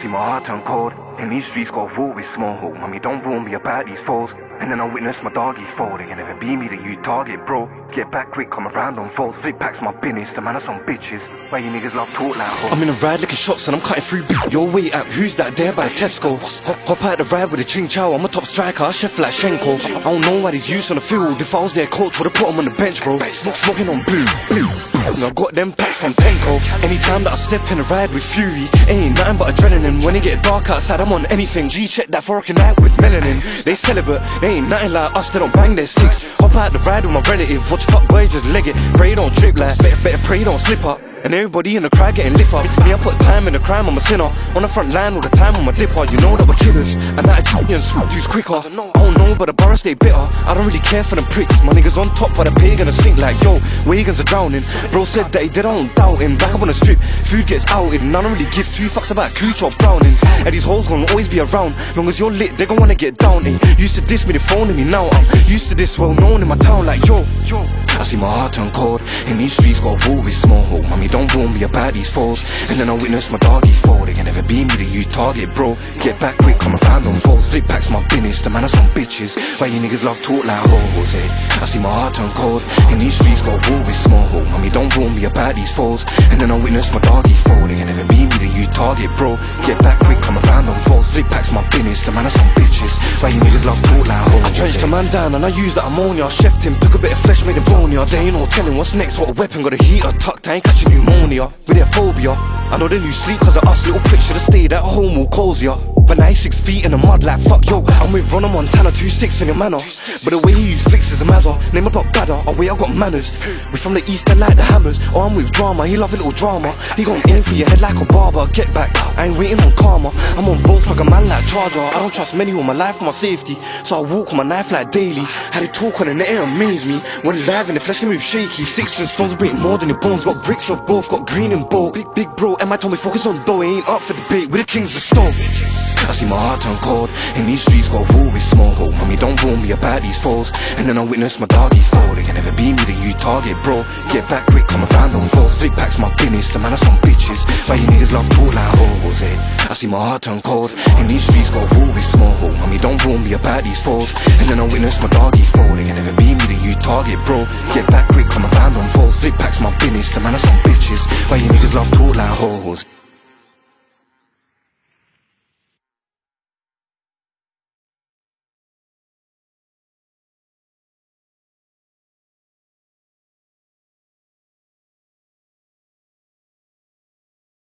see my heart turn cold. In these streets got war with small hope. Mommy, don't warn me about these foes. And then I witness my doggy fall. They can never be me that you target, bro. Get back quick, come around on foes. Flip packs my business, the man are some bitches. Why you niggas love talk like hoes? I'm in a ride licking shots and I'm cutting through. Yo, wait up, who's that there by Tesco? Hop out the ride with a ching chow. I'm a top striker, I chef like Shenko. I don't know why these youths on the field. If I was their coach, would've put them on the bench, bro. Smoking on blue. And I got them packs from Tenko. Anytime that I step in a ride with fury, ain't nothing but adrenaline. When it get dark outside, I'm on anything. G-check that for rockin' night with melanin. They celibate, they ain't nothing like us, they don't bang their sticks. Hop out the ride with my relative, watch fuck boy just leg it. Pray don't trip like, better pray don't slip up. And everybody in the crowd getting lift up. Me, I put time in the crime, I'm a sinner. On the front line all the time on my dipper. You know that we're killers, and that a champions who's quicker. I don't know, but the borough stay bitter. I don't really care for them pricks. My niggas on top, but the pig gonna sink like, yo, Wiggins are drowning. Bro said that he did, I don't doubt him. Back up on the strip, food gets outed, and I don't really give two fucks about cooch or brownings. And these hoes gon' always be around. Long as you're lit, they gon' wanna get down. Used to diss me, they phoning me now. I'm used to this, well known in my town like, yo. I see my heart turn cold. In these streets got war with small hope. Mommy, don't warn me about these foes. And then I witness my doggy fall. They can never be me that you target, bro. Get back quick, come around on foes. Flip packs my business, the man are some bitches. Why you niggas love talk like hoes, eh? I see my heart turn cold. In these streets got war with small hope. Mommy, don't warn me about these foes. And then I witness my doggy fall. They can never be me that you target, bro. Get back quick, come around on foes. Flip packs my business, the man are some bitches. Why you niggas love talk like hoes? I trenched a man down and I used that ammonia. Chefed him, took a bit of flesh, made him bone. There ain't no telling what's next, what a weapon. Got a heater tucked, I ain't catching pneumonia. With their phobia, I know they lose sleep cause of us. Little pricks should've stayed at home all cozier. But now he's 6 feet in the mud like fuck, yo. I'm with Ronald Montana, 2 sticks in your manner. But the way he use flicks is a mazza. Name a block badder, oh wait I got manners. We from the east and like the hammers. Oh I'm with drama, he love a little drama. He gon' aim for your head like a barber. Get back, I ain't waiting on karma. I'm on volts like a man like Charger. I don't trust many with my life for my safety, so I walk with my knife like daily. How they talk on the air amaze me. When live in the flesh they move shaky. Sticks and stones break more than your bones. Got bricks of both, got green and bold. Big bro, and my told me focus on dough. Ain't up for debate, with the kings of stone. I see my heart turn cold. In these streets got war with small hope. Mommy, don't warn me about these foes. And then I witness my doggy fall. They can never be me that you target, bro. Get back quick, come around on foes. Flip packs my business, the man are some bitches. Why you niggas love talk like hoes, eh? I see my heart turn cold. In these streets got war with small hope. Mommy, don't warn me about these foes. And then I witness my doggy fall. They can never be me that you target, bro. Get back quick, come around on foes. Flip packs my business, the man are some bitches. Why you niggas love talk like hoes?